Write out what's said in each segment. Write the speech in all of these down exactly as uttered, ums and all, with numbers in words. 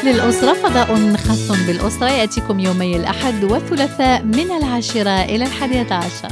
للأسرة، فضاء خاص بالأسرة يأتيكم يومي الأحد والثلاثاء من العاشرة إلى الحادية عشر.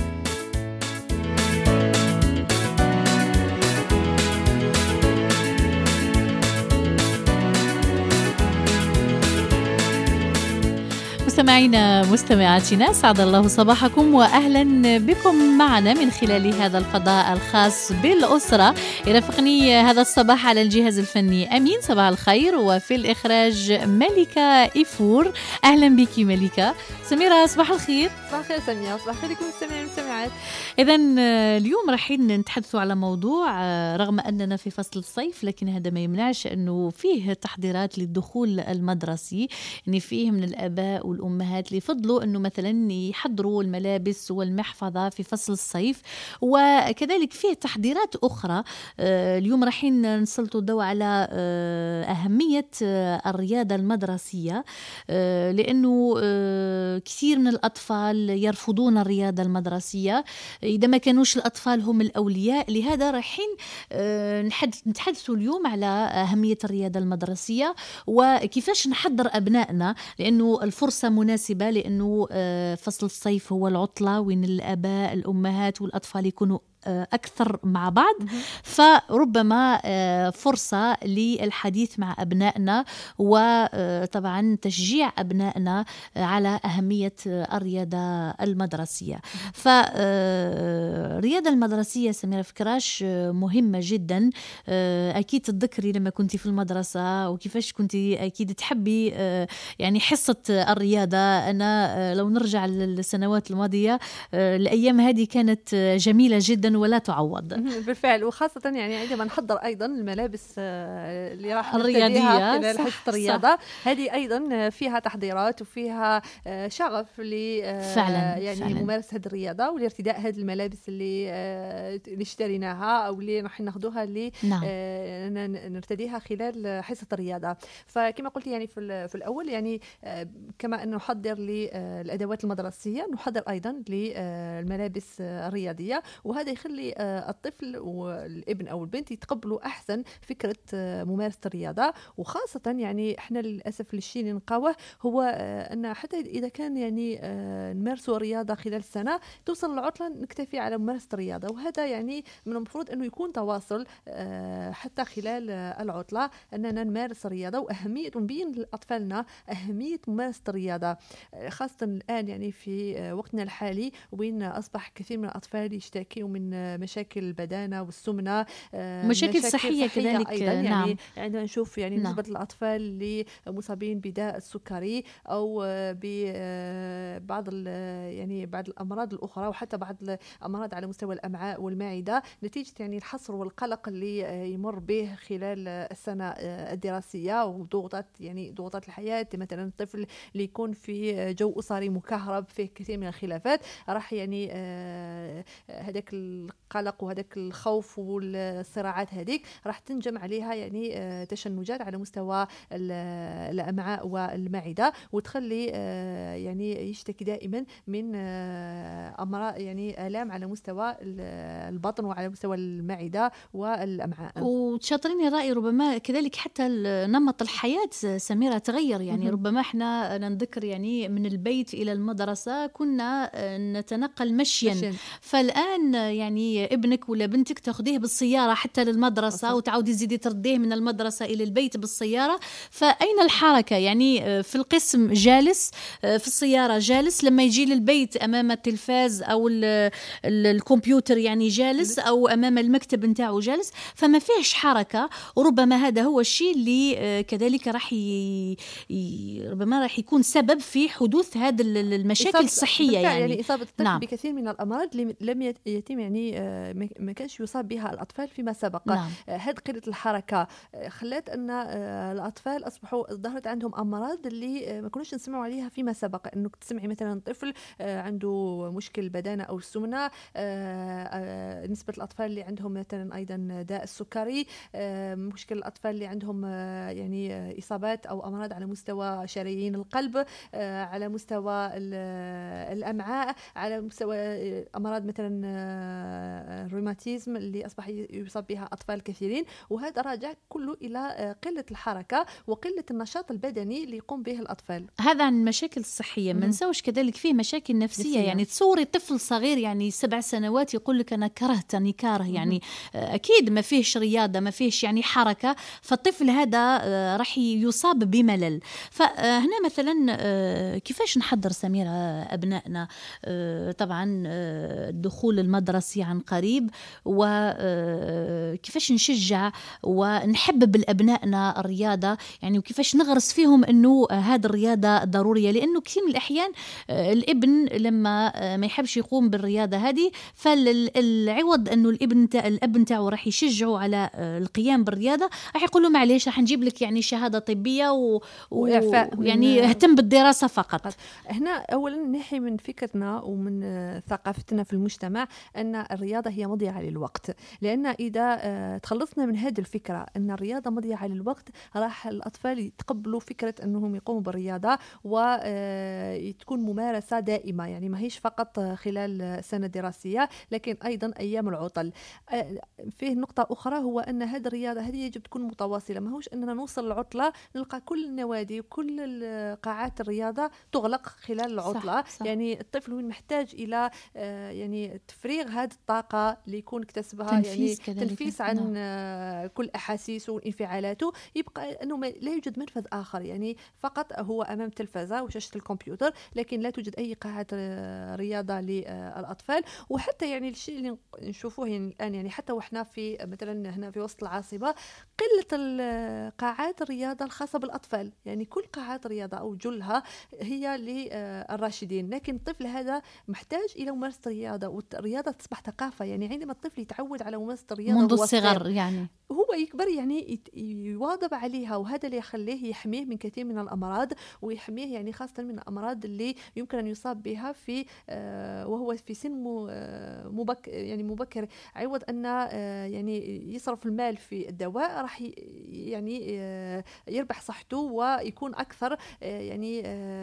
مستمعينا مستمعاتنا، سعد الله صباحكم وأهلا بكم معنا من خلال هذا الفضاء الخاص بالأسرة. يرافقني هذا الصباح على الجهاز الفني أمين صباح الخير، وفي الإخراج ملكة إفور. أهلا بك ملكة. سميرة صباح الخير. صباح الخير سميرة. صباح الخير لكم مستمعين ومستمعات. إذن اليوم رايحين نتحدثوا على موضوع رغم أننا في فصل الصيف، لكن هذا ما يمنعش أنه فيه تحضيرات للدخول المدرسي، يعني فيه من الآباء والأمهات اللي يفضلوا أنه مثلا يحضروا الملابس والمحفظة في فصل الصيف، وكذلك فيه تحضيرات أخرى. اليوم رايحين نسلطوا الضوء على أهمية الرياضة المدرسية، لأنه كثير من الأطفال يرفضون الرياضة المدرسية إذا ما كانوش الأطفال هم الأولياء. لهذا رايحين نتحدثوا اليوم على أهمية الرياضة المدرسية وكيفاش نحضر أبنائنا، لأنه الفرصة مناسبة، لأنه فصل الصيف هو العطلة وين الآباء الأمهات والأطفال يكونوا أكثر مع بعض، فربما فرصة للحديث مع أبنائنا وطبعا تشجيع أبنائنا على أهمية الرياضة المدرسية. فالرياضة المدرسية سميرة فكراش مهمة جدا. أكيد تذكري لما كنت في المدرسة وكيفاش كنت أكيد تحبي يعني حصة الرياضة. أنا لو نرجع للسنوات الماضية الأيام هذه كانت جميلة جدا ولا تعوض. بالفعل، وخاصة يعني عندما نحضر أيضا الملابس اللي راح الرياضية خلال حصة الرياضة، هذه أيضا فيها تحضيرات وفيها شغف ل يعني فعلا. ممارسة هذه الرياضة والارتداء هذه الملابس اللي اللي اشتريناها أو اللي راح ناخذوها اللي نعم. نرتديها خلال حصة الرياضة. فكما قلت يعني في في الأول يعني كما أن نحضر للأدوات المدرسية نحضر أيضا للملابس الرياضية، وهذا يخلي الطفل والابن أو البنت يتقبلوا أحسن فكرة ممارسة الرياضة. وخاصة يعني إحنا للأسف الشيء اللي نلقاوه هو أن حتى إذا كان يعني نمارسوا الرياضة خلال السنة توصل العطلة نكتفي على ممارسة الرياضة، وهذا يعني من المفروض أنه يكون تواصل حتى خلال العطلة أننا نمارس الرياضة، وأهمية ونبين لأطفالنا أهمية ممارسة الرياضة، خاصة الآن يعني في وقتنا الحالي وين أصبح كثير من الأطفال يشتكوا من مشاكل البدانة والسمنة، مشاكل, مشاكل صحية, صحية كذلك أيضا. يعني نعم. عندما نشوف يعني نعم. نسبة الأطفال اللي مصابين بداء السكري أو ببعض يعني بعض الأمراض الأخرى وحتى بعض الأمراض على مستوى الأمعاء والمعدة نتيجة يعني الحصر والقلق اللي يمر به خلال السنة الدراسية وضغوطات يعني ضغوطات الحياة. مثلا الطفل اللي يكون في جو أسري مكهرب فيه كثير من الخلافات راح يعني هذاك القلق وهذاك الخوف والصراعات هذيك راح تنجم عليها يعني تشنجات على مستوى الأمعاء والمعدة، وتخلي يعني يشتكي دائما من أمراض يعني آلام على مستوى البطن وعلى مستوى المعدة والأمعاء. وتشاطرين الرأي ربما كذلك حتى نمط الحياة سميرة تغير، يعني م-م. ربما احنا نذكر يعني من البيت إلى المدرسة كنا نتنقل مشيا مشين. فالآن يعني ابنك ولا بنتك تاخذيه بالسيارة حتى للمدرسة وتعودي تزيدي ترديه من المدرسة إلى البيت بالسيارة. فأين الحركة؟ يعني في القسم جالس، في السيارة جالس، لما يجي للبيت أمام التلفاز أو الكمبيوتر يعني جالس أو أمام المكتب نتاعه جالس، فما فيش حركة. وربما هذا هو الشيء اللي كذلك راح ي... ربما راح يكون سبب في حدوث هذه المشاكل الصحية، يعني يعني إصابة الطفل نعم. بكثير من الأمراض لم يتم يعني ما كانش يصاب بها الأطفال فيما سبق. نعم. هذه قلة الحركة خلت أن الأطفال أصبحوا ظهرت عندهم أمراض اللي ما كناش نسمعوا عليها فيما سبق. إنك تسمعي يعني مثلا طفل عنده مشكل بدانة أو السمنة، نسبة الأطفال اللي عندهم مثلا أيضا داء السكري، مشكل الأطفال اللي عندهم يعني إصابات أو أمراض على مستوى شرايين القلب، على مستوى الأمعاء، على مستوى أمراض مثلا الروماتيزم اللي أصبح يصاب بها أطفال كثيرين. وهذا راجع كله إلى قلة الحركة وقلة النشاط البدني اللي يقوم به الأطفال. هذا عن المشاكل الصحية. ما نسوش كذلك فيه مشاكل نفسية, نفسية. يعني تصوري طفل صغير يعني سبع سنوات يقول لك أنا كرهتني كاره، يعني أكيد ما فيهش رياضة، ما فيهش يعني حركة، فالطفل هذا راح يصاب بملل. فهنا مثلا كيفاش نحضر سميرة أبنائنا؟ طبعا الدخول المدرسي عن قريب، وكيفاش نشجع ونحبب الأبنائنا الرياضة، يعني وكيفاش نغرس فيهم أنه هذه الرياضة ضرورية. لأنه كثير من الأحيان الابن لما ما يحبش يقوم بالرياضة هذه، فالعوض أنه الابن الأب نتاعو راح يشجعه على القيام بالرياضة، راح يقول له معليش راح نجيب لك يعني شهادة طبية و... ويعني اهتم بالدراسة فقط. هنا أولا نحي من فكرنا ومن ثقافتنا في المجتمع أن الرياضة هي مضيعة للوقت، لأن إذا تخلصنا من هذه الفكرة أن الرياضة مضيعة للوقت، راح الأطفال يتقبلوا فكرة أنهم يقوموا بالرياضة وتكون ممارسة دائمة، يعني ما هيش فقط خلال سنة دراسية لكن أيضا أيام العطل. فيه نقطة أخرى، هو أن هذه الرياضة هذه يجب تكون متواصلة، ما هوش أننا نوصل العطلة نلقى كل النوادي وكل قاعات الرياضة تغلق خلال العطلة. صح صح. يعني الطفل وين محتاج إلى يعني تفريغ هذه الطاقة اللي يكون اكتسبها، يعني تنفيس عن نعم. كل أحاسيسه وانفعالاته، يبقى أنه لا يوجد منفذ آخر، يعني فقط هو أمام تلفزة وشاشة الكمبيوتر، لكن لا توجد أي قاعة رياضة للأطفال. وحتى يعني الشيء اللي نشوفوه يعني الآن، يعني حتى وإحنا في مثلا هنا في وسط العاصمة قلة قاعات الرياضة الخاصة بالأطفال، يعني كل قاعات الرياضة أو جلها هي للراشدين، لكن الطفل هذا محتاج إلى ممارسة الرياضة، والرياضة تصبح ثقافة. يعني عندما الطفل يتعود على ممارسة الرياضة منذ الصغر، يعني هو يكبر يعني يواظب عليها، وهذا اللي يخليه يحميه من كثير من الأمراض، ويحميه يعني خاصة من الأمراض اللي يمكن أن يصاب بها في وهو في سن مبكر، يعني مبكر، عوض أن يعني يصرف المال في الدواء راح يعني يربح صحته ويكون أكثر يعني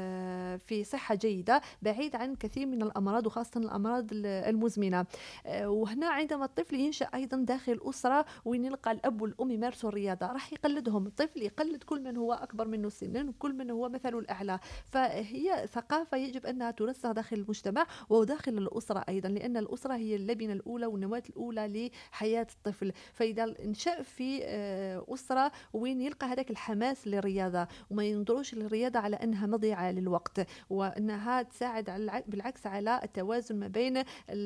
في صحة جيدة بعيد عن كثير من الأمراض وخاصة الأمراض المزمنة. وهنا عندما الطفل ينشأ أيضا داخل أسرة وين يلقى الأب والأم يمارسوا الرياضة، راح يقلدهم الطفل، يقلد كل من هو أكبر منه سنا وكل من هو مثله الأعلى. فهي ثقافة يجب أنها ترسخ داخل المجتمع وداخل الأسرة أيضا، لأن الأسرة هي اللبنة الأولى والنواة الأولى لحياة الطفل. فإذا نشأ في أسرة وين يلقى هذاك الحماس للرياضة وما ينظروش للرياضة على أنها مضيعة للوقت، وأنها تساعد على بالعكس على التوازن ما بين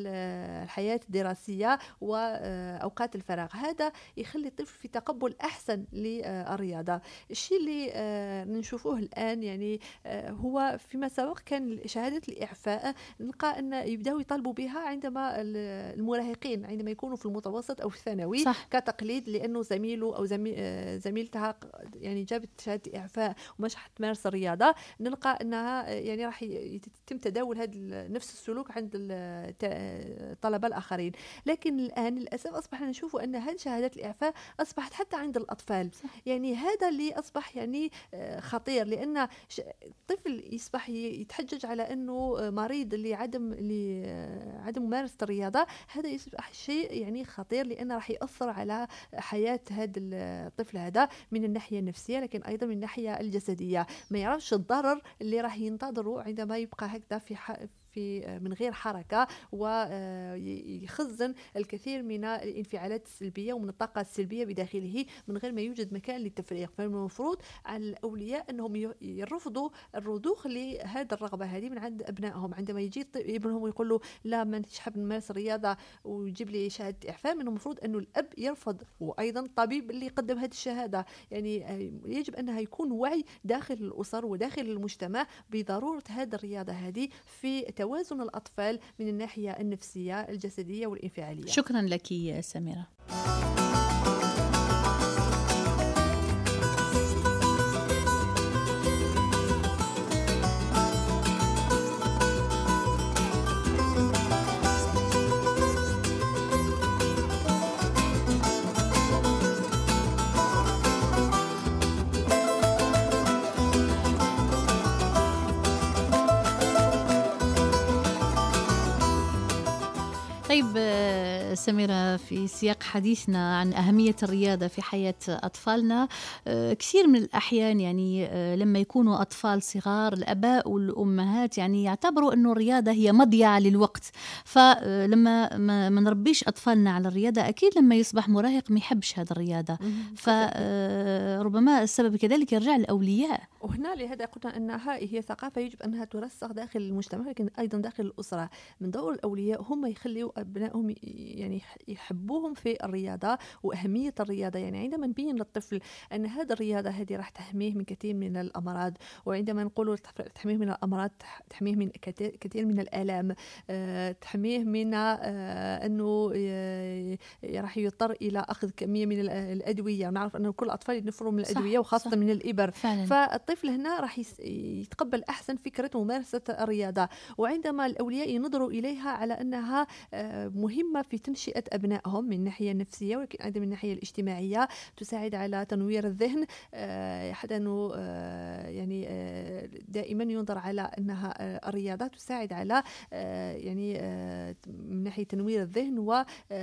الحياة الدراسية وأوقات الفراغ، هذا يخلي الطفل في تقبل أحسن للرياضة. الشيء اللي نشوفوه الآن يعني هو فيما سبق كان شهادة الإعفاء نلقى أن يبدأوا يطالبوا بها عندما المراهقين عندما يكونوا في المتوسط أو في الثانوي كتقليد، لأنه زميله أو زميلتها يعني جابت شهادة إعفاء ومش حتمارس الرياضة، نلقى أنها يعني راح يتم تداول هذا نفس السلوك عند الطلبة الآخرين. لكن الآن للأسف أصبح نشوف أن هذه شهادات الإعفاء أصبحت حتى عند الأطفال. صح. يعني هذا اللي أصبح يعني خطير، لأن الطفل يصبح يتحجج على أنه مريض لعدم لعدم ممارسة الرياضة، هذا يصبح شيء يعني خطير، لأنه راح يأثر على حياة هذا الطفل هذا من الناحية النفسية لكن أيضا من الناحية الجسدية. ما يعرفش الضرر اللي راح ينتظره عندما يبقى هكذا في في من غير حركة ويخزن الكثير من الانفعالات السلبية ومن الطاقة السلبية بداخله من غير ما يوجد مكان للتفريغ. فالمفروض على الأولياء أنهم يرفضوا الرضوخ لهذه الرغبة هذه من عند أبنائهم. عندما يجي ابنهم ويقول له لا ما نحب نمارس الرياضة ويجيب لي شهادة إعفاء، من المفروض أنه الأب يرفض، وأيضا الطبيب اللي يقدم هذه الشهادة. يعني يجب أنها يكون وعي داخل الأسر وداخل المجتمع بضرورة هذه الرياضة هذه في توازن الأطفال من الناحية النفسية الجسدية والانفعالية. شكرا لك يا سميرة. طيب سميرة، في سياق حديثنا عن أهمية الرياضة في حياة أطفالنا، كثير من الأحيان يعني لما يكونوا أطفال صغار الآباء والأمهات يعني يعتبروا أنه الرياضة هي مضيعة للوقت، فلما ما نربيش أطفالنا على الرياضة أكيد لما يصبح مراهق ما يحبش هذا الرياضة، فربما السبب كذلك يرجع للأولياء. وهنا لهذا قلنا أنها هي ثقافة يجب أنها ترسخ داخل المجتمع لكن أيضا داخل الأسرة. من دور الأولياء هم يخلوا أبنائهم يعني يحبوهم في الرياضة وأهمية الرياضة. يعني عندما نبين للطفل أن هذا الرياضة هذه راح تحميه من كثير من الأمراض، وعندما نقول تحميه من الأمراض تحميه من كثير من الآلام، تحميه من أنه راح يضطر إلى أخذ كمية من الأدوية. نعرف أن كل الأطفال ينفروا من الأدوية وخاصة من الإبر، فالطفل هنا راح يتقبل أحسن فكرة ممارسة الرياضة. وعندما الأولياء ينظروا إليها على أنها مهمة في تنشئة أبنائهم من الناحية النفسية ولكن أيضا من الناحية الاجتماعية، تساعد على تنوير الذهن، حتى أنه يعني دائما ينظر على أنها الرياضة تساعد على يعني من ناحية تنوير الذهن و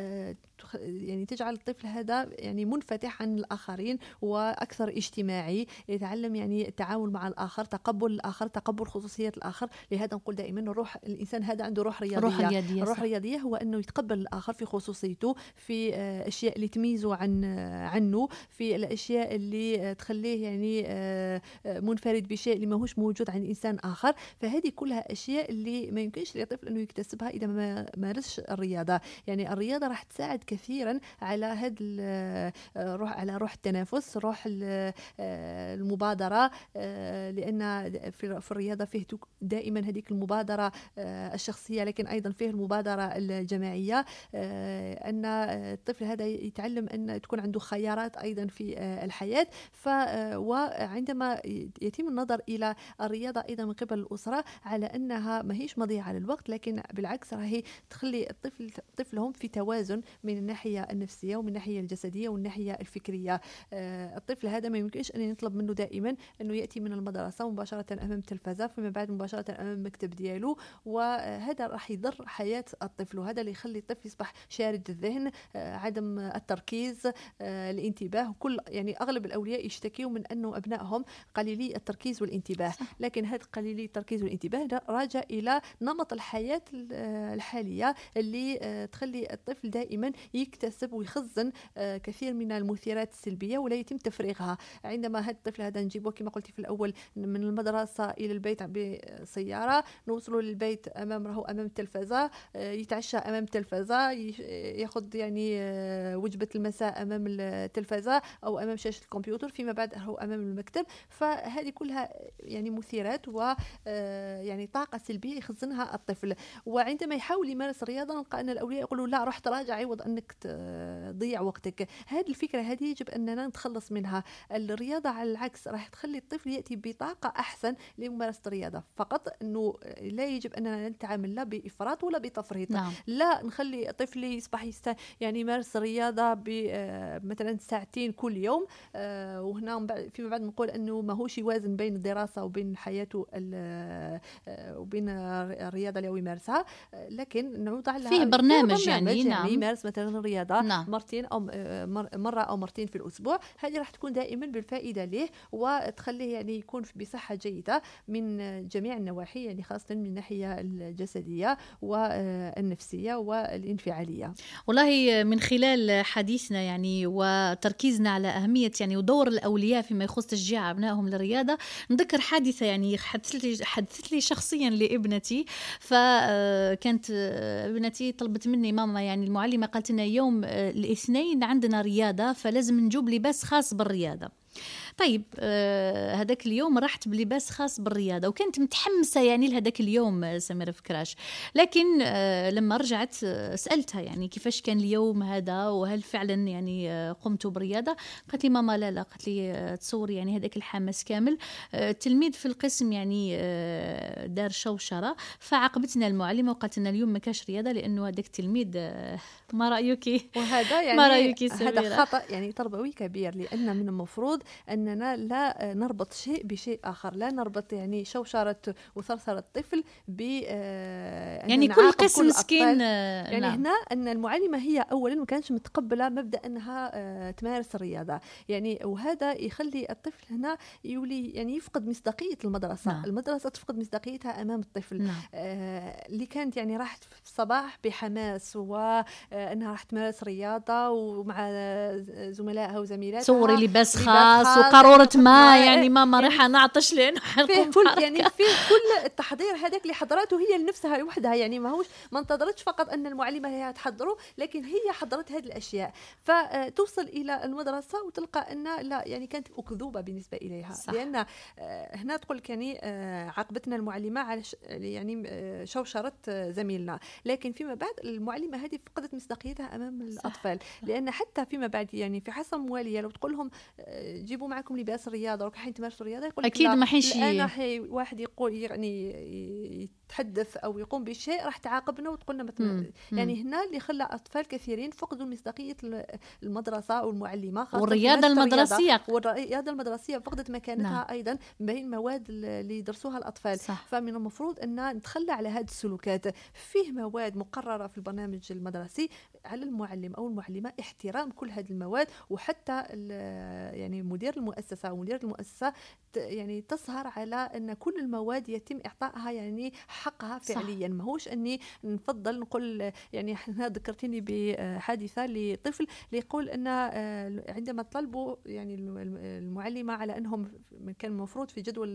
يعني تجعل الطفل هذا يعني منفتح عن الآخرين وأكثر اجتماعي، يتعلم يعني التعامل مع الآخر، تقبل الآخر، تقبل خصوصية الآخر. لهذا نقول دائما الروح الإنسان هذا عنده روح رياضية. روح رياضية, الروح الرياضية هو أنه يتقبل الآخر في خصوصيته، في أشياء اللي تميزه عن عنه، في الأشياء اللي تخليه يعني منفرد بشيء اللي ما هوش موجود عند إنسان آخر. فهذه كلها أشياء اللي ما يمكنش للطفل أنه يكتسبها إذا ما مارسش الرياضة. يعني الرياضة راح تساعد كثيرا على هذا الروح، على روح التنافس، روح المبادرة، لأن في الرياضة فيه دائما هذيك المبادرة الشخصية لكن أيضا فيه المبادرة الجماعية، أن الطفل هذا يتعلم أن تكون عنده خيارات أيضا في الحياة. ف وعندما يتم النظر إلى الرياضة أيضا من قبل الأسرة على أنها ما هيش مضيعة للوقت لكن بالعكس راهي تخلي الطفل طفلهم في توازن من الناحية النفسية ومن الناحية الجسدية ومن الناحية الفكرية. الطفل هذا ما يمكنش أن يطلب منه دائما أنه يأتي من المدرسة مباشرة أمام التلفزة فيما بعد مباشرة أمام المكتب ديالو، وهذا راح يضر حياة الطفل، وهذا اللي يخلي الطفل يصبح شارد الذهن، عدم التركيز، الانتباه. كل يعني أغلب الأولياء يشتكيوا من أنه أبنائهم قليلي التركيز والانتباه، لكن هذا قليلي التركيز والانتباه راجع إلى نمط الحياة الحالية اللي تخلي الطفل دائما يكتسب ويخزن كثير من المثيرات السلبية ولا يتم تفريغها. عندما هذا الطفل هذا نجيبه كما قلت في الأول من المدرسة إلى البيت بسيارة، نوصلوا للبيت أمام راهو أمام التلفزة، يتعشى أمام التلفزة، يأخذ يعني وجبة المساء أمام التلفزة أو أمام شاشة الكمبيوتر، فيما بعد راهو أمام المكتب. فهذه كلها يعني مثيرات و يعني طاقة سلبية يخزنها الطفل. وعندما يحاول يمارس الرياضة نلقى أن الأولياء يقولوا لا روح تراجع عوض أنك تضيع وقتك. هذه الفكرة هذه يجب أننا نتخلص منها. الرياضة على العكس راح تخلي الطفل يأتي بطاقة أحسن لممارسة الرياضة، فقط أنه لا يجب أننا نتعامل لا بإفراط ولا بتفريط. نعم. لا نخلي الطفل يصبح يست... يعني يمارس الرياضة مثلا ساعتين كل يوم، وهنا فيما بعد نقول أنه ما هوش يوازن بين الدراسة وبين حياته وبين الرياضة اللي هو يمارسها، لكن نوضع لها فيه برنامج, يعني, يعني نعم. يمارس مثلا الرياضة نعم. مرتين أو مرة أو مرتين في الأسبوع. هذه راح تكون دائما بالفائدة له وتخليه يعني يكون بصحة جيدة من جميع النواحي، يعني خاصة من الناحية الجسدية والنفسية والانفعالية. والله من خلال حديثنا يعني وتركيزنا على أهمية يعني ودور الأولياء فيما يخص تشجيع أبنائهم للرياضة، نذكر حادثة يعني حدثت لي حدثت لي شخصيا لابنتي. فكانت ابنتي طلبت مني ماما يعني المعلمة قالت لنا يوم الاثنين عندنا رياضة فلازم نجوب لباس خاص بالرياضة. طيب آه هذاك اليوم رحت بلباس خاص بالرياضة وكنت متحمسة يعني لهذاك اليوم سميرة فكراش، لكن آه لما رجعت آه سألتها يعني كيفاش كان اليوم هذا وهل فعلا يعني آه قمت برياضة. قالت لي ماما لا لا قالت لي آه تصوري يعني هذاك الحماس كامل آه تلميذ في القسم يعني آه دار شوشرة، فعاقبتنا المعلمة وقالت لنا اليوم ما كاش رياضة لأنه هذاك التلميذ آه ما رأيك؟ وهذا يعني ما رأيك هذا خطأ يعني تربوي كبير، لأن من المفروض أننا لا نربط شيء بشيء آخر، لا نربط يعني شوشرة وثرثرة الطفل ب يعني كل قسم مسكين. يعني نعم. هنا أن المعلمة هي أولا ما كانش متقبلة مبدأ أنها تمارس الرياضة، يعني وهذا يخلي الطفل هنا يولي يعني يفقد مصداقية المدرسة. نعم. المدرسة تفقد مصداقيتها أمام الطفل. نعم. آه اللي كانت يعني راحت في الصباح بحماس وأنها راح تمارس رياضة ومع زملائها وزميلاتها، تصوري لباس خاص وقارورة ما يعني ماما يعني راح نعطش لأنه فيه كل يعني فيه كل التحضير هذاك اللي حضرته هي لنفسها لوحدها، يعني ما هوش ما انتظرتش فقط أن المعلمة هي تحضره، لكن هي حضرت هذه الأشياء. فتوصل إلى المدرسة وتلقى أن لا يعني كانت أكذوبة بالنسبة إليها. صح. لأن هنا تقول يعني عاقبتنا المعلمة على يعني شوشرت زميلنا، لكن فيما بعد المعلمة هذه فقدت مصداقيتها أمام الأطفال. صح. لأن حتى فيما بعد يعني في حصة موالية لو تقول لهم جيبوا معكم لباس الرياضة ورايحين تمارسوا الرياضة، يقول أكيد ما حيش أنا حي واحد يقول يعني يتحدث أو يقوم بشيء راح تعاقبنا وتقولنا مثلا. يعني هنا اللي خلى أطفال كثيرين فقدوا مصداقية المدرسة أو المعلمة، والرياضة المدرسية والرياضة المدرسية فقدت مكانتها. نعم. أيضا بين المواد اللي يدرسوها الأطفال. صح. فمن المفروض أن نتخلى على هذه السلوكات. فيه مواد مقررة في البرنامج المدرسي، على المعلم أو المعلمة احترام كل هذه المواد، وحتى يعني مدير المؤسسة أو مدير المؤسسة يعني تسهر على أن كل المواد يتم إعطائها يعني حقها فعليا. ما هوش أني نفضل نقول يعني احنا ذكرتني بحادثة لطفل اللي يقول أن عندما طلبوا يعني المعلمة على أنهم كان المفروض في جدول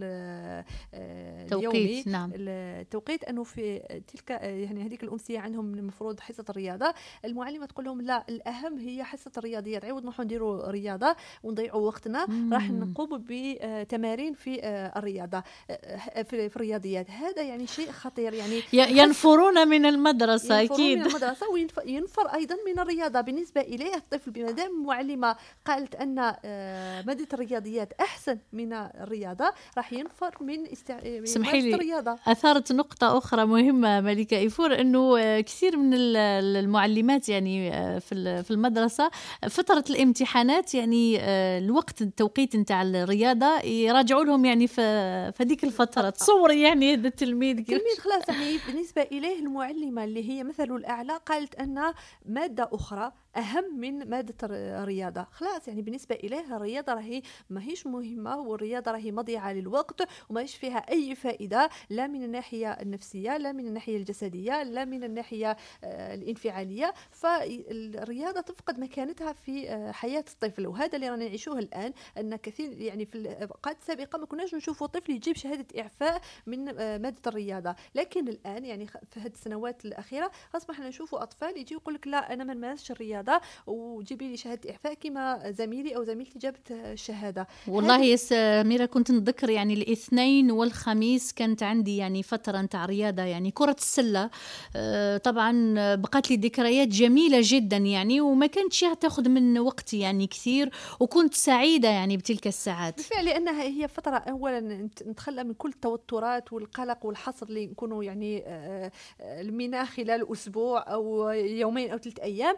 اليومي. نعم. التوقيت أنه في تلك يعني هذيك الأمسية عندهم المفروض حصة الرياضة، المعلمة تقول لهم لا الأهم هي حصة الرياضيات، عوض نروحوا نديروا رياضة ونضيعوا وقتنا راح نقوم بتمارين في الرياضة في الرياضيات. هذا يعني شيء خطير، يعني ينفرون من المدرسة. ينفرون أكيد من المدرسة وينفر أيضا من الرياضة. بالنسبة إليه الطفل بمدام المعلمة قالت أن مادة الرياضيات أحسن من الرياضة راح ينفر من استع... الرياضة. أثارت نقطة أخرى مهمة ملكة إيفور، أنه كثير من المعلمات يعني في في المدرسة فترة الامتحانات يعني الوقت التوقيت نتاع الرياضة يراجعوا لهم يعني في فديك الفترة. تصور يعني هذا التلميذ التلميذ خلاص يعني بالنسبة إليه المعلمة اللي هي مثله الأعلى قالت أن مادة أخرى أهم من مادة الرياضة. خلاص يعني بالنسبة إليه الرياضة راهي ما هيش مهمة، والرياضة راهي مضيعة للوقت وما هيش فيها أي فائدة، لا من الناحية النفسية لا من الناحية الجسدية لا من الناحية الانفعالية. فالرياضة تفقد مكانتها في حياة الطفل، وهذا اللي رانا نعيشوه الآن. أن كثير يعني في الأوقات السابقة ما كناش نشوفوا طفل يجيب شهادة إعفاء من مادة الرياضة، لكن الآن يعني في هذه السنوات الأخيرة أصبحنا نشوفوا أطفال يجي يقول لك لا أنا ما نمارسش الرياضة وجيبي لي شهادة إعفاء كما زميلي أو زميلتي جابت الشهادة. والله يا سميرة كنت نتذكر يعني الاثنين والخميس كانت عندي يعني فترة نتاع رياضة يعني كرة السلة. طبعا بقات لي ذكريات جميلة جدا يعني، وما كانتش تاخذ من وقتي يعني كثير، وكنت سعيدة يعني بتلك الساعات بالفعل، لأنها هي فترة أولا نتخلى من كل التوترات والقلق والحصر اللي نكونوا يعني المناخ خلال أسبوع أو يومين أو ثلاثة أيام.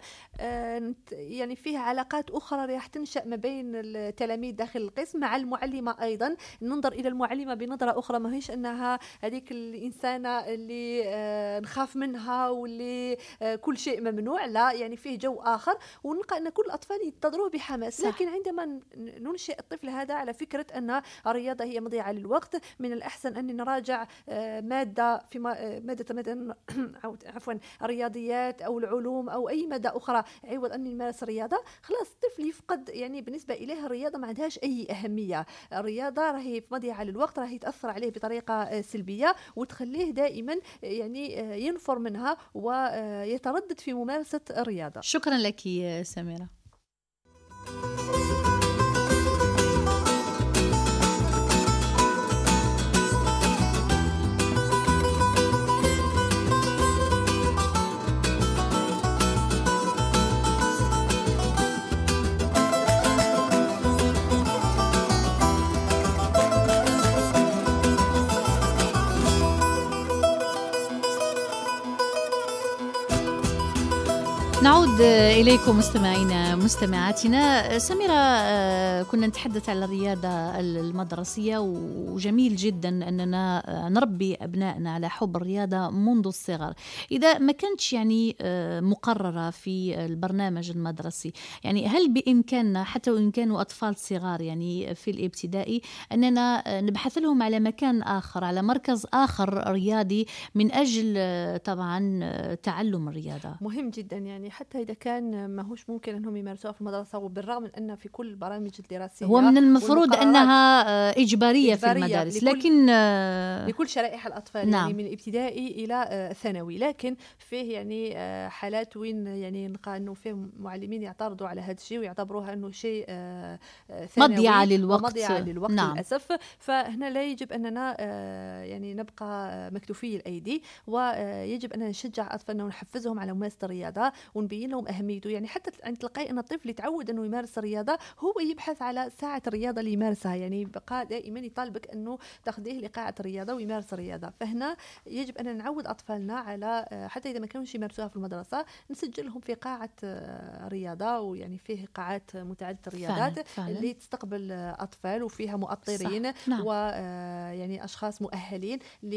يعني فيها علاقات أخرى راح تنشأ ما بين التلاميذ داخل القسم مع المعلمة أيضا. ننظر إلى المعلمة بنظرة أخرى، ما هيش أنها هذيك الإنسانة اللي نخاف منها واللي كل شيء ممنوع، لا يعني فيه جو آخر، ونلقى أن كل الأطفال ينتظروه بحماس. صح. لكن عندما ننشئ الطفل هذا على فكرة أن الرياضة هي مضيعة للوقت، من الأحسن أن نراجع مادة في مادة مثلا عفوا الرياضيات أو العلوم أو أي مادة أخرى عوض أن نمارس الرياضة. خلاص الطفل يفقد يعني بالنسبة إليه الرياضة ما عندهاش أي أهمية. الرياضة راهي مضيعة للوقت، راهي تأثر عليه بطريقة سلبية وتخليه دائما يعني ينفر منها ويتردد في ممارسة الرياضة. شكرا لك يا سميرة. نعود إليكم مستمعينا مستمعاتنا. سميرة، كنا نتحدث على الرياضة المدرسية، وجميل جدا أننا نربي أبنائنا على حب الرياضة منذ الصغر. إذا ما كانتش يعني مقررة في البرنامج المدرسي، يعني هل بإمكاننا حتى وإن كانوا أطفال صغار يعني في الابتدائي أننا نبحث لهم على مكان آخر، على مركز آخر رياضي من أجل طبعا تعلم الرياضة؟ مهم جدا، يعني حتى إذا كان ما هوش ممكن أنهم يمارسوها في المدرسة، وبالرغم من أن في كل البرامج الدراسية هو من المفروض أنها إجبارية, إجبارية في المدارس، لكل لكن لكل شرائح الأطفال. نعم. يعني من الابتدائي إلى ثانوي، لكن فيه يعني حالات وين يعني نلقى أنه فيه معلمين يعترضوا على هذا الشيء ويعتبروها أنه شيء ثانوي مضيعة للوقت, مضيعة للوقت نعم. للأسف. فهنا لا يجب أننا يعني نبقى مكتوفي الأيدي، ويجب أن نشجع أطفالنا ونحفزهم على ممارسة الرياضة ونبين لهم أهميته. يعني حتى عند تلقاي أن الطفل يتعود أنه يمارس الرياضة، هو يبحث على ساعة الرياضة اللي يمارسها، يعني بقى دائما يطالبك أنه تاخذيه لقاعة الرياضة ويمارس الرياضة. فهنا يجب أن نعود أطفالنا على حتى إذا ما كانوش يمارسوها في المدرسة نسجلهم في قاعة رياضة، ويعني فيه قاعات متعددة الرياضات فعلا فعلا. اللي تستقبل أطفال وفيها مؤطرين نعم. ويعني أشخاص مؤهلين ل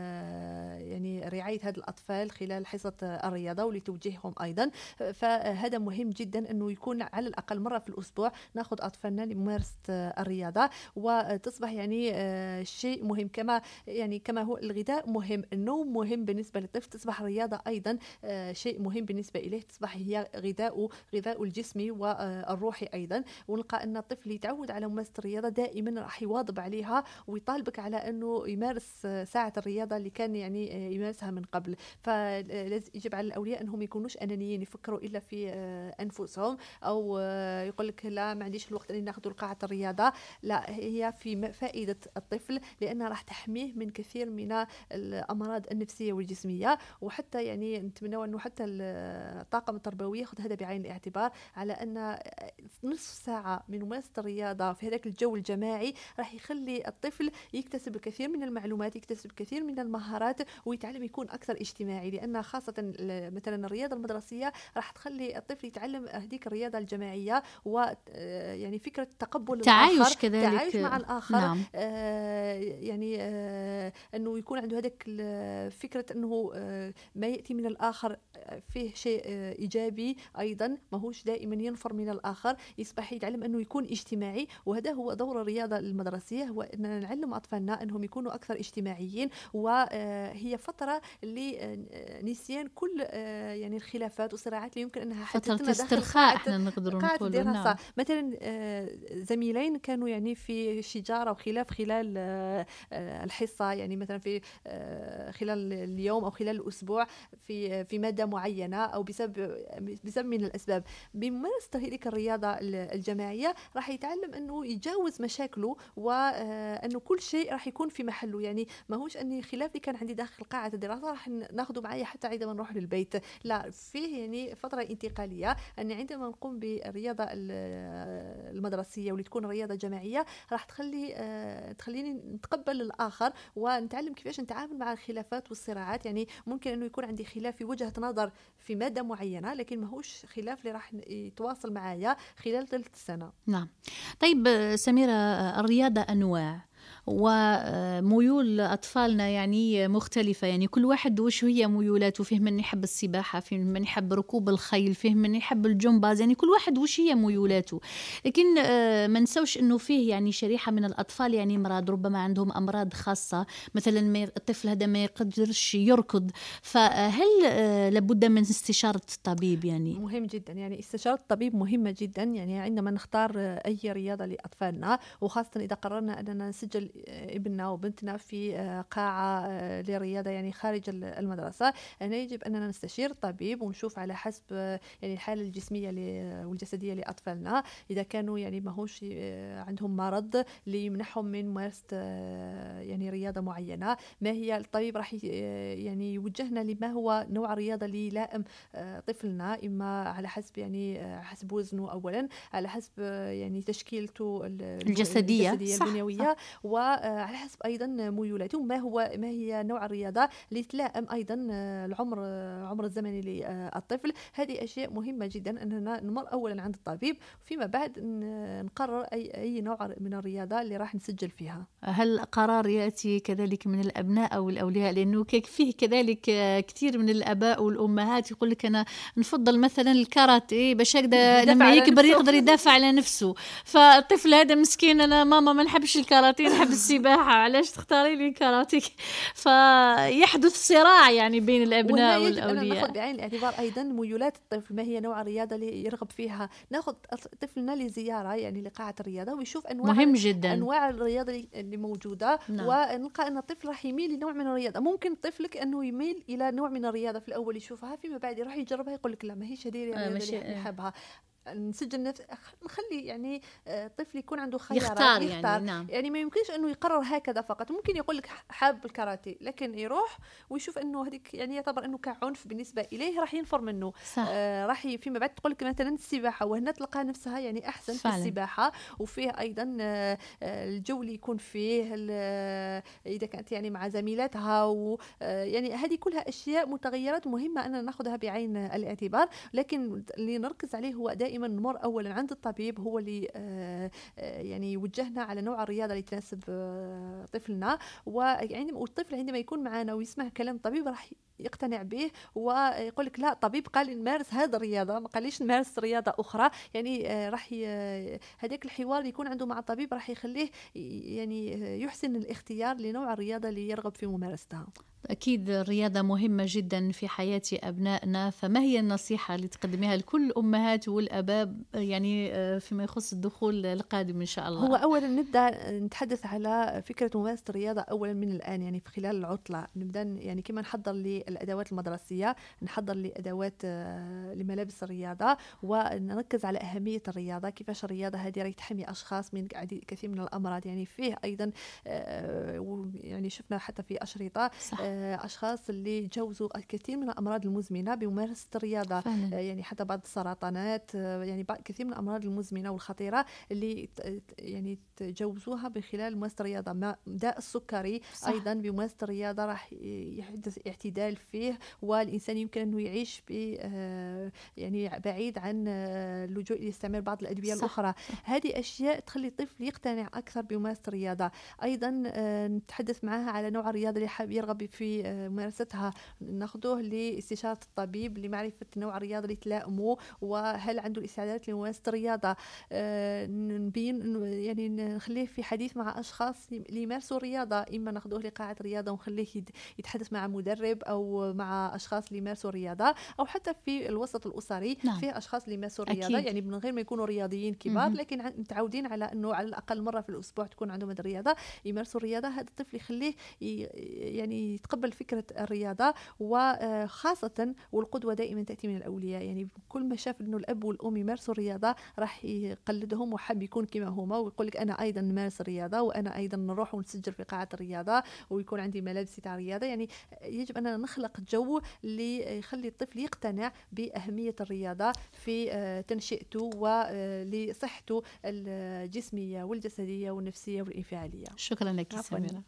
يعني رعاية هذه الأطفال خلال حصة الرياضة ولتوجيههم أيضا. فهذا مهم جدا أنه يكون على الأقل مرة في الأسبوع نأخذ أطفالنا لممارسة الرياضة، وتصبح يعني شيء مهم. كما يعني كما هو الغذاء مهم، النوم مهم بالنسبة للطفل، تصبح الرياضة أيضا شيء مهم بالنسبة إليه، تصبح هي غذاء غذاء الجسمي والروحي أيضا. ونلقى أن الطفل يتعود على ممارسة الرياضة دائما راح يواظب عليها ويطالبك على أنه يمارس ساعة الرياضة اللي كان يعني يمارسها من قبل. فلازم يجب على الأولياء أنهم يكونوش أنانيين يفكروا إلا في أنفسهم، أو يقول لك لا ما عنديش الوقت أني ناخذ قاعة الرياضة. لا، هي في فائدة الطفل، لأنها راح تحميه من كثير من الأمراض النفسية والجسمية. وحتى يعني نتمنى أنه حتى الطاقم التربوي يأخذ هذا بعين الاعتبار، على أن نصف ساعة من ممارسة الرياضة في هذاك الجو الجماعي راح يخلي الطفل يكتسب الكثير من المعلومات، يكتسب الكثير من المهارات، ويتعلم يكون أكثر اجتماعي. لأن خاصة مثلا الرياضة المدرسية راح تخلي الطفل يتعلم هذيك الرياضة الجماعية، ويعني فكرة تقبل تعايش الآخر، كذلك، تعايش مع الآخر. نعم. آه يعني آه أنه يكون عنده هذيك فكرة أنه آه ما يأتي من الآخر فيه شيء آه إيجابي أيضا، ما هوش دائما ينفر من الآخر، يصبح يتعلم أنه يكون اجتماعي. وهذا هو دور الرياضة المدرسية، هو أننا نعلم أطفالنا أنهم يكونوا أكثر اجتماعيين. وهي فترة لنسيان كل يعني الخلافات والصراعات اللي يمكن أنها فترة استرخاء احنا نقدر نقول. نعم. مثلا زميلين كانوا يعني في شجار أو خلاف خلال الحصة، يعني مثلا في خلال اليوم أو خلال الأسبوع في في مادة معينة، أو بسبب بسبب من الأسباب. بممارسة هذيك الرياضة الجماعية راح يتعلم أنه يجاوز مشاكله، وأنه كل شيء راح يكون في محله. يعني ما هوش أني خلاف اللي كان عندي داخل قاعة الدراسة راح ناخده معي حتى عندما نروح للبيت، لا، فيه يعني فترة انتقالية. أن عندما نقوم بالرياضة المدرسية واللي تكون رياضة جماعية راح تخلي تخليني نتقبل الآخر ونتعلم كيفاش نتعامل مع الخلافات والصراعات. يعني ممكن أنه يكون عندي خلاف في وجهة نظر في مادة معينة، لكن ما هوش خلاف اللي راح يتواصل معايا خلال ثلاث سنة. نعم. طيب سميرة، الرياضة أنواع وميول أطفالنا يعني مختلفة، يعني كل واحد وش هي ميولاته. فيه من يحب السباحة، فيه من يحب ركوب الخيل، فيه من يحب الجمباز، يعني كل واحد وش هي ميولاته. لكن ما نسوش أنه فيه يعني شريحة من الأطفال يعني مرض، ربما عندهم أمراض خاصة، مثلا الطفل هذا ما يقدرش يركض، فهل لابد من استشارة الطبيب؟ يعني مهم جدا، يعني استشارة الطبيب مهمة جدا. يعني عندما نختار أي رياضة لأطفالنا، وخاصة إذا قررنا أننا نسجل ابننا وبنتنا في قاعة للرياضة يعني خارج المدرسة، أنا يجب أننا نستشير الطبيب ونشوف على حسب يعني الحالة الجسمية والجسدية لأطفالنا. إذا كانوا يعني ما هوش عندهم مرض ليمنحهم من ممارسة يعني رياضة معينة، ما هي الطبيب راح يعني يوجهنا لما هو نوع الرياضة اللي يلائم طفلنا، إما على حسب يعني حسب وزنه أولا، على حسب يعني تشكيلته الجسدية, الجسدية البنيوية، و وعلى حسب أيضا ميولاته ما هو ما هي نوع الرياضة اللي تلائم أيضا العمر العمر الزمني للطفل. هذه أشياء مهمة جدا أننا نمر أولا عند الطبيب، وفيما بعد نقرر أي أي نوع من الرياضة اللي راح نسجل فيها. هل قرار يأتي كذلك من الأبناء أو الأولياء؟ لأنه فيه كذلك كثير من الآباء والأمهات يقول لك أنا نفضل مثلا الكاراتيه باش هكذا لما يكبر يقدر يدافع على نفسه، فالطفل هذا مسكين أنا ماما ما نحبش الكاراتيه نحب السباحة، علاش تختاري لي الكاراتيه؟ فيحدث صراع يعني بين الأبناء والأولياء. ناخذ بعين الاعتبار أيضا ميولات الطفل، ما هي نوع الرياضة اللي يرغب فيها. ناخذ طفلنا لزيارة يعني لقاعة الرياضة ويشوف أنواع مهم جدا أنواع الرياضة اللي موجودة. نعم. ونلقى أن الطفل راح يميل لنوع من الرياضة. ممكن طفلك أنه يميل إلى نوع من الرياضة في الأول يشوفها، فيما بعد يروح يجربها يقول لك لا ما هيش هذه الرياضة اللي يحبها. نسجل نفس نخلي يعني طفل يكون عنده خيارات يختار, يختار. يعني نعم. يعني ما يمكنش انه يقرر هكذا فقط. ممكن يقول لك حاب الكاراتيه لكن يروح ويشوف انه هذيك يعني يعتبر انه كعنف بالنسبه اليه راح ينفر منه. آه راح فيما بعد تقول لك مثلا السباحه وهنا تلقى نفسها يعني احسن فعلا. في السباحه وفيه ايضا آه الجو اللي يكون فيه اذا كانت يعني مع زميلاتها و آه يعني هذه كلها اشياء متغيرات مهمه ان ناخذها بعين الاعتبار. لكن اللي نركز عليه هو دائما نمر اولا عند الطبيب، هو اللي آه يعني يوجهنا على نوع الرياضه اللي تناسب آه طفلنا. ويعني والطفل عندما يكون معنا ويسمع كلام الطبيب راح يقتنع به ويقول لك لا الطبيب قال لي نمارس هذه الرياضه ما قاليش نمارس رياضه اخرى. يعني آه راح هذاك الحوار اللي يكون عنده مع الطبيب راح يخليه يعني يحسن الاختيار لنوع الرياضه اللي يرغب في ممارستها. أكيد الرياضة مهمة جدا في حياة أبنائنا، فما هي النصيحة اللي تقدميها لكل الأمهات والأباء يعني فيما يخص الدخول القادم إن شاء الله؟ هو أولا نبدأ نتحدث على فكرة ممارسة الرياضة أولا من الآن، يعني في خلال العطلة نبدأ يعني كما نحضر للأدوات المدرسية نحضر لأدوات لملابس الرياضة ونركز على أهمية الرياضة، كيفاش الرياضة هذه راهي تحمي أشخاص من كثير من الأمراض. يعني فيه أيضا يعني شفنا حتى في أشرطة صح. أشخاص اللي جوزوا الكثير من الأمراض المزمنة بممارسة الرياضة فعلا. يعني حتى بعض السرطانات يعني بعض كثير من الأمراض المزمنة والخطيرة اللي يعني تجوزوها بخلال ممارسة الرياضة. داء السكري صح. أيضا بممارسة الرياضة راح يحدث اعتدال فيه والإنسان يمكن أنه يعيش ب يعني بعيد عن اللجوء لاستعمال بعض الأدوية صح. الأخرى. هذه أشياء تخلي الطفل يقتنع أكثر بممارسة الرياضة. أيضا نتحدث معها على نوع الرياضة اللي حاب يرغب في ممارستها، ناخذوه لاستشارة الطبيب لمعرفة نوع الرياضة اللي تلائمه وهل عنده الاستعدادات لممارسة الرياضة. نبين يعني نخليه في حديث مع أشخاص اللي يمارسوا الرياضة، إما ناخذوه لقاعة رياضة ونخليه يتحدث مع مدرب أو مع أشخاص اللي يمارسوا الرياضة، أو حتى في الوسط الأسري نعم. فيه أشخاص اللي يمارسوا الرياضة أكيد. يعني من غير ما يكونوا رياضيين كبار م-م. لكن متعودين على أنه على الأقل مرة في الأسبوع تكون عندهم الرياضة يمارسوا الرياضة. هذا الطفل يخليه يعني يتقبل فكرة الرياضة، وخاصة والقدوة دائما تأتي من الأولياء. يعني كل ما شاف أنه الأب والأم يمارسوا الرياضة راح يقلدهم وحب يكون كما هما ويقول لك أنا أيضا نمارس الرياضة وأنا أيضا نروح ونسجل في قاعة الرياضة ويكون عندي ملابس تاع الرياضة. يعني يجب أن نخلق جو اللي يخلي الطفل يقتنع بأهمية الرياضة في تنشئته ولصحته الجسمية والجسدية والنفسية والانفعالية. شكرا لك سميرة.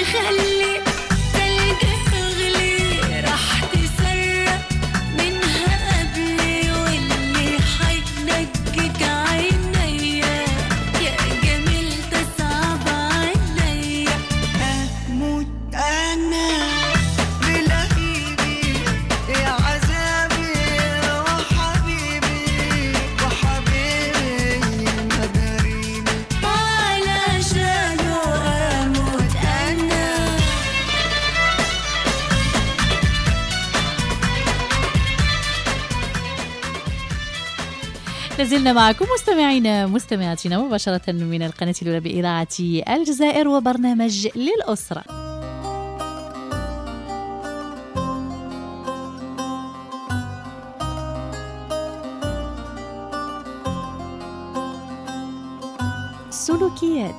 لازلنا معكم مستمعينا مستمعاتنا مباشرة من القناة الأولى بإذاعة الجزائر وبرنامج للأسرة. سلوكيات.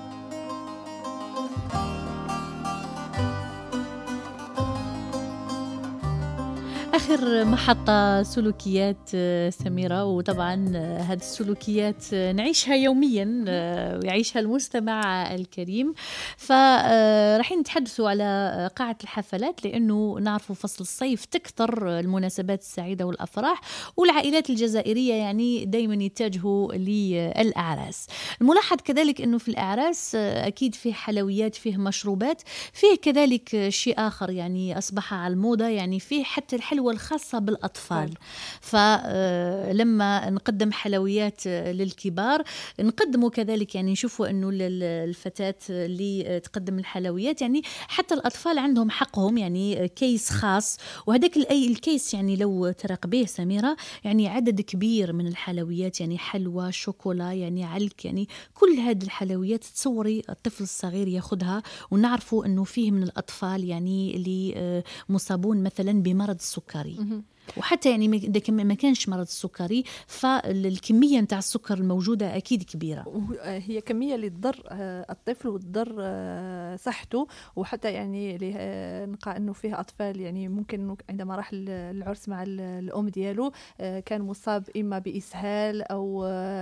آخر محطة سلوكيات سميرة، وطبعا هذه السلوكيات نعيشها يوميا ويعيشها المستمع الكريم. فراح نتحدثوا على قاعة الحفلات، لأنه نعرفوا فصل الصيف تكثر المناسبات السعيدة والأفراح، والعائلات الجزائرية يعني دايما يتجهوا للأعراس. الملاحظ كذلك أنه في الأعراس أكيد فيه حلويات، فيه مشروبات، فيه كذلك شيء آخر يعني أصبح على الموضة، يعني فيه حتى الحلوة الخاصة بالأطفال. فلما نقدم حلويات للكبار نقدموا كذلك، يعني نشوفوا أنه الفتاة اللي تقدم الحلويات يعني حتى الأطفال عندهم حقهم، يعني كيس خاص، وهذاك الكيس يعني لو ترق به سميرة يعني عدد كبير من الحلويات، يعني حلوى، شوكولا، يعني علك، يعني كل هذه الحلويات تصوري الطفل الصغير ياخدها. ونعرفوا أنه فيه من الأطفال يعني اللي مصابون مثلا بمرض السكري، وحتى يعني إذا ما كانش مرض السكري فالكمية متاع السكر الموجودة أكيد كبيرة، هي كمية اللي تضر الطفل وتضر صحته. وحتى يعني نلقى أنه فيه أطفال يعني ممكن عندما راح العرس مع الأم دياله كان مصاب إما بإسهال أو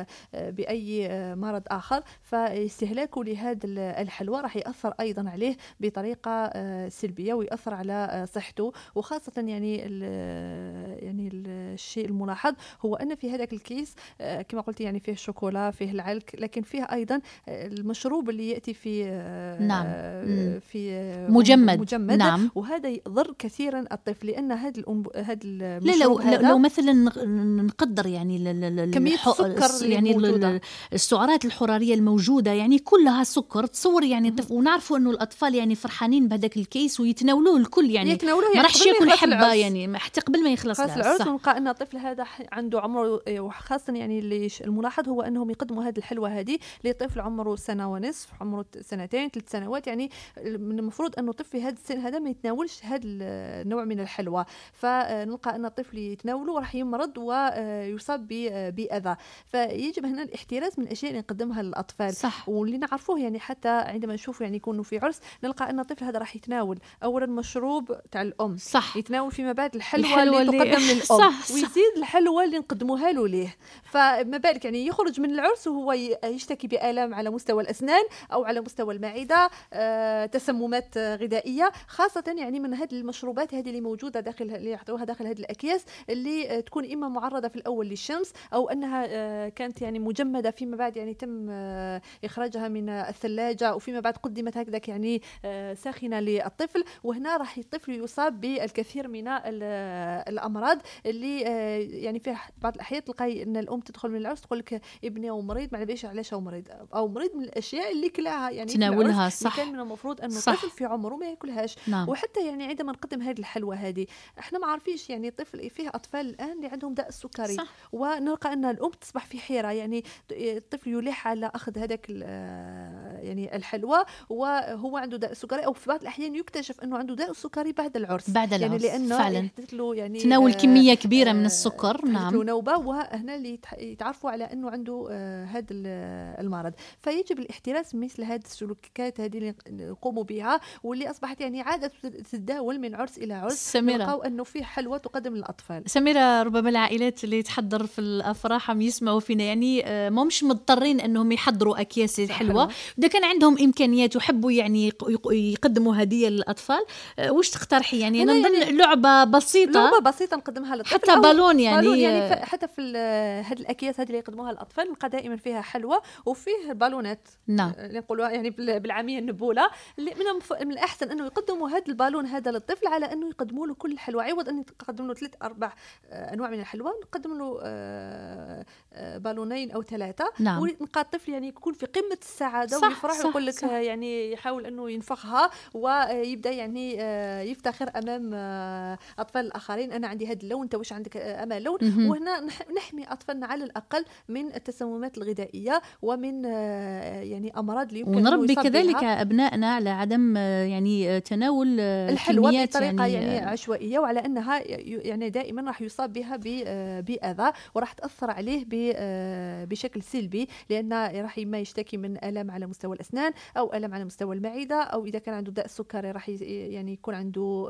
بأي مرض آخر، فاستهلاكه لهذا الحلوى راح يأثر أيضا عليه بطريقة سلبية ويأثر على صحته. وخاصة يعني يعني الشيء الملاحظ هو أن في هذاك الكيس كما قلت يعني فيه الشوكولا، فيه العلك، لكن فيه أيضا المشروب اللي يأتي في نعم. في مجمد. مجمد نعم. وهذا يضر كثيرا الطفل، لأن هذا هذا المشروب لا لو, لو مثلا نقدر يعني كمية السكر يعني السعرات الحرارية الموجودة يعني كلها سكر، تصور يعني طفل. ونعرفوا أنه الأطفال يعني فرحانين بهذاك الكيس ويتناولوه الكل، يعني ما راحش ياكل حبة يعني حتى قبل ما يخلص العرس. ونلقى أن الطفل هذا عنده عمره، وخاصة يعني اللي الملاحظ هو أنهم يقدموا هذه الحلوى هذه لطفل عمره سنة ونصف، عمره سنتين، ثلاث سنوات، يعني من المفروض أنه الطفل في هذا السن هذا ما يتناولش هذا النوع من الحلوى. فنلقى أن الطفل يتناوله وراح يمرض ويصاب بأذى. فيجب هنا الاحتراز من الأشياء اللي نقدمها للأطفال. صح. واللي نعرفوه يعني حتى عندما نشوف يعني يكونوا في عرس نلقى أن الطفل هذا راح يتناول أولا مشروب تاع الأم، صح. يتناول فيما بعد الحلوى, الحلوى اللي, اللي تقدم للأم، صح. ويزيد صح. الحلوى اللي نقدموها له ليه. فما بالك يعني يخرج من العرس وهو يشتكي بآلام على مستوى الأسنان أو على مستوى المعدة، آه، تسممات غذائية، خاصة يعني من هذه المشروبات هذه اللي موجودة داخل اللي يعطوها داخل هذه الأكياس اللي آه تكون إما معرضة في الأول للشمس أو أنها آه كانت يعني مجمدة فيما بعد يعني تم آه إخراجها من الثلاجة وفيما بعد قدمت هكذا يعني آه ساخنة للطفل. وهنا راح الطفل يصاب بالكثير من الأمراض اللي آه يعني في بعض الأحيان تلقاي أن الأم تدخل من العرس تقول لك ابني أو مريض، ما علاش علاش هو مريض أو مريض من الأشياء اللي كلاها يعني تناولها، صح. كان من المفروض أن الطفل في عمره ما يأكلهاش. نعم. وحتى يعني عندما نقدم هذه الحلوى هذه احنا ما عارفيش يعني الطفل فيه أطفال الآن اللي عندهم داء السكري، صح. ونلقى أن الأم تصبح في حيرة، يعني الطفل يلح على أخذ هذاك يعني الحلوى وهو عنده داء السكري، أو في بعض الأحيان يكتشف أنه عنده داء السكري بعد العرس، بعد يعني العرس لأنه فعلا يحدث له يعني تناول كميه كبيره من السكر نعم له نوبه، وهنا اللي يتعرفوا على انه عنده هذا المرض. فيجب الاحتراس من مثل هذه السلوكيات هذه اللي نقوموا بها، واللي اصبحت يعني عاده تتداول من عرس الى عرس. نلقاو انه في حلوى تقدم للاطفال. سميرة، ربما العائلات اللي تحضر في الافراح عم يسمعوا فينا يعني ما مش مضطرين انهم يحضروا اكياس الحلوى، اذا كان عندهم امكانيات ويحبوا يعني يقدموا هديه للاطفال، وش تقترحي؟ يعني انا نظن يعني لعبه بسيطه لعبه بسيطه نقدمها للطفل، حتى بالون يعني, بالون يعني حتى في هذه الاكياس هذه اللي يقدموها للاطفال نلقى دائما فيها حلوى وفيه بالونات نعم اللي نقولوها يعني بالعاميه النبوله، اللي من الاحسن انه يقدموا هذا البالون هذا للطفل على انه يقدموا له كل الحلوى، عوض ان يقدموا له ثلاث اربع انواع من الحلوى نقدم له بالونين او ثلاثه. نعم. ونلقى الطفل يعني يكون في قمه السعاده ويفرح ويقول لك يعني يحاول انه ينفخها ويبدا يعني يفتخر امام اطفال الاخرين، انا عندي هذا اللون، انت واش عندك اما لون. وهنا نحمي اطفالنا على الاقل من التسممات الغذائيه ومن يعني امراض اللي يمكن ونربي كذلك ابنائنا على عدم يعني تناول الحلوى بطريقه يعني, يعني عشوائيه، وعلى انها يعني دائما راح يصاب بها باذى وراح تاثر عليه بشكل سلبي، لان راح ما يشتكي من الم على مستوى الاسنان او الم على مستوى المعده، او اذا كان عنده داء السكري راح يعني يكون عنده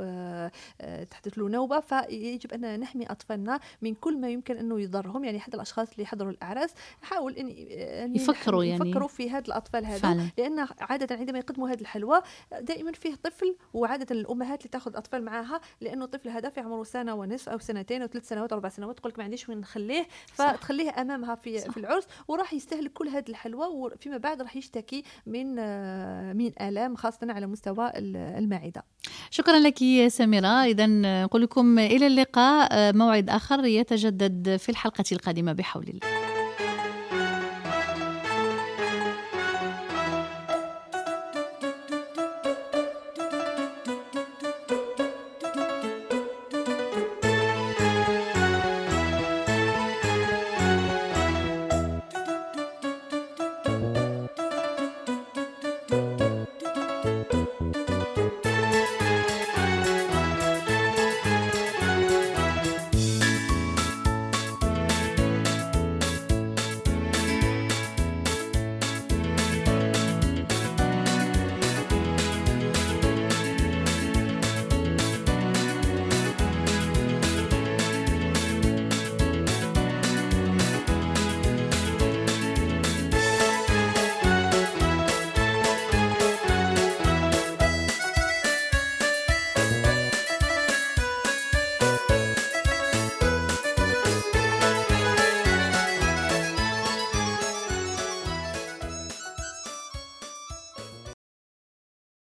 تحدث له نوبه. فيجب ان نحمي اطفالنا من كل ما يمكن انه يضرهم. يعني حتى الاشخاص اللي يحضروا الاعراس حاول ان يفكروا يعني يفكروا في هاد الاطفال هذا، لان عاده عندما يقدموا هذه الحلوى دائما فيه طفل، وعاده الامهات اللي تاخذ الاطفال معها لانه الطفل هذا في عمره سنه ونصف او سنتين او ثلاث سنوات او اربع سنوات، تقول لك ما عنديش وين نخليه، فتخليه امامها في صح. في العرس، وراح يستهلك كل هذه الحلوى، وفيما بعد راح يشتكي من من الام خاصه على مستوى المعده. شكرا لك سميرة. اذا نقول لكم الى اللقاء، موعد اخر يتجدد في الحلقه القادمه بحول الله.